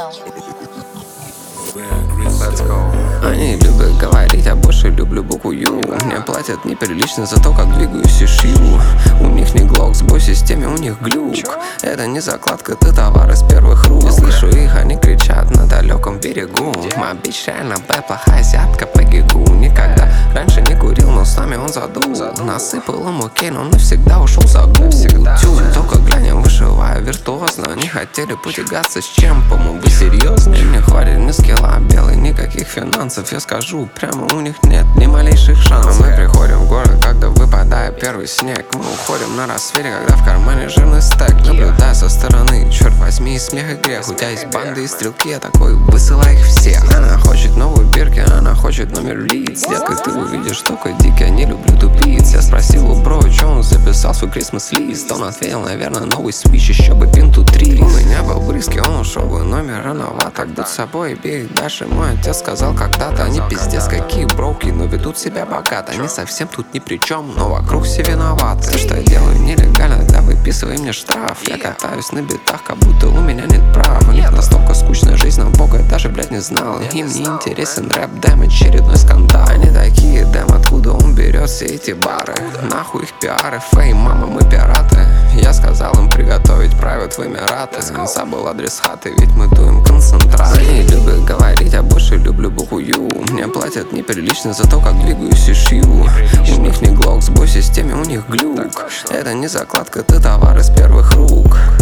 Let's go. Они любят говорить, а больше люблю букву Ю. Мне платят неприлично за то, как двигаюсь и шью. У них не глок, сбой в системе, у них глюк. Это не закладка, ты товар из первых рук. Я слышу их, они кричат на далеком берегу. Моя бич реально бэд, плохая азиатка по гигу. Никогда раньше не курил, но с нами он задул. Насыпал ему кейн, он навсегда ушел за гул. Только глянем, вышиваю виртуозно. Не хотели потягаться с чемпом, вы серьезно? Не хватит ни скилла, белый, никаких финансов. Я скажу, прямо у них нет ни малейших шансов. Мы приходим в город, когда выпадает первый снег. Мы уходим на рассвете, когда в кармане жирный стек. Наблюдая со стороны, черт возьми, и смех и грех. У тебя есть банды и стрелки, я такой, высылай их всех. Она хочет новую бирки, она хочет номер лиц. Детка, ты увидишь только дикий, я не люблю тупиц. Я спросил у бро, что он записал свой Christmas лист. Он ответил, наверное, новый свич, еще бы пинту 3. У меня был близкий, он ушел бы, номер рановато. Будь собой и бей дальше. Мой отец сказал когда-то, они пиздец какие броуки, но ведут себя богато. Они совсем тут ни при чем, но вокруг все виноваты. Все, что я делаю нелегально, да выписывай мне штраф. Я катаюсь на битах, как будто у меня нет прав. У них настолько скучная жизнь, но бога я даже, блядь, не знал. Им не интересен рэп, дэм, очередной скандал. Они такие, дэм, откуда он берет все эти бары? Нахуй их пиары, фейм, мама, мы пираты. Я сказал им приготовить прайвет в Эмираты. Забыл адрес хаты, ведь мы дуем концентрат. Они любят говорить, а больше люблю букву Ю. Мне платят неприлично за то, как двигаюсь и шью. У них не глок, сбой в системе, у них глюк. Это не закладка, ты товар из первых рук.